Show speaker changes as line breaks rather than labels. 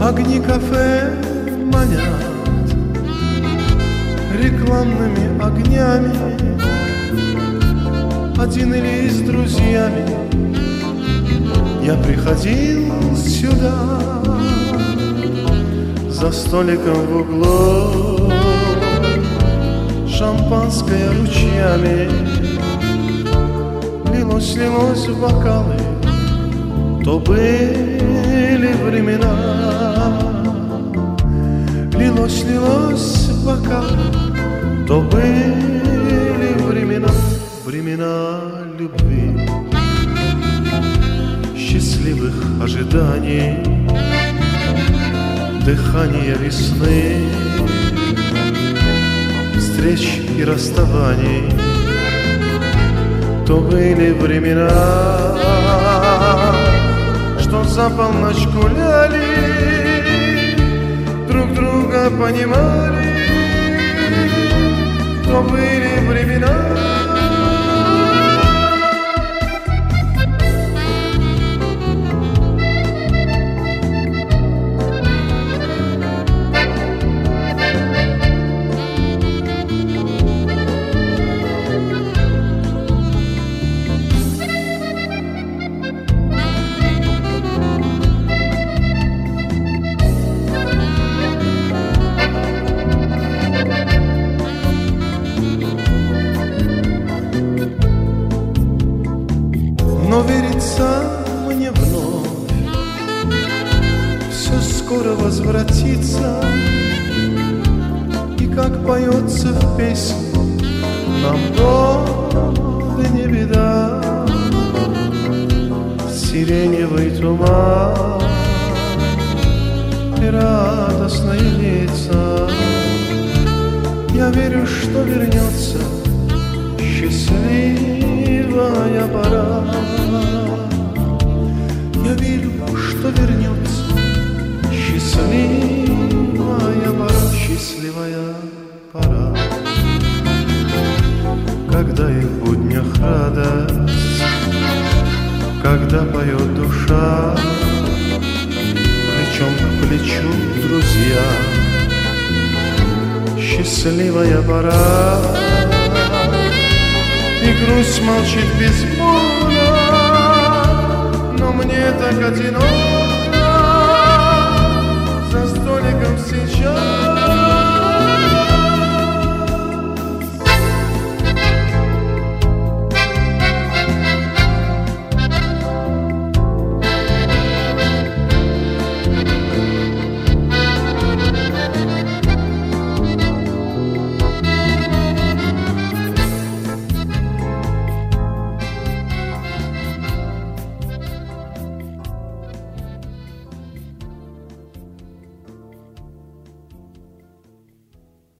Огни кафе манят рекламными огнями. Один или с друзьями я приходил сюда. За столиком в углу шампанское ручьями лилось в бокалы. То были времена, лилось в бокалы. То были времена любви, счастливых ожиданий, дыхания весны, встреч и расставаний. То были времена, что за полночь гуляли, друг друга понимали. То были времена. Но верится мне вновь, все скоро возвратится. И как поется в песне, нам годы не беда. Сиреневый туман и радостные лица. Я верю, что вернется счастливая пора. Я верю, что вернется счастливая пора, счастливая пора. Когда и в буднях радость, когда поет душа, плечом к плечу друзья, счастливая пора. И грусть молчит безмолвно, но мне так одиноко.